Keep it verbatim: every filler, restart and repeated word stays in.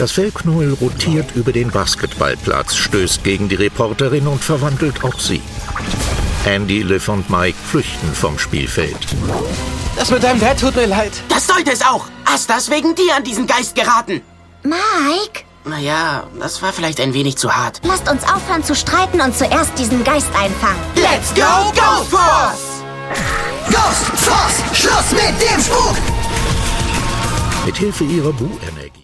Das Fellknäuel rotiert über den Basketballplatz, stößt gegen die Reporterin und verwandelt auch sie. Andy, Liv und Mike flüchten vom Spielfeld. Das mit deinem Dad tut mir leid. Das sollte es auch. Asta ist wegen dir an diesen Geist geraten. Mike? Naja, das war vielleicht ein wenig zu hart. Lasst uns aufhören zu streiten und zuerst diesen Geist einfangen. Let's go, Ghost Force! Ghost Force! Schluss mit dem Spuk! Mit Hilfe ihrer Bu-Energie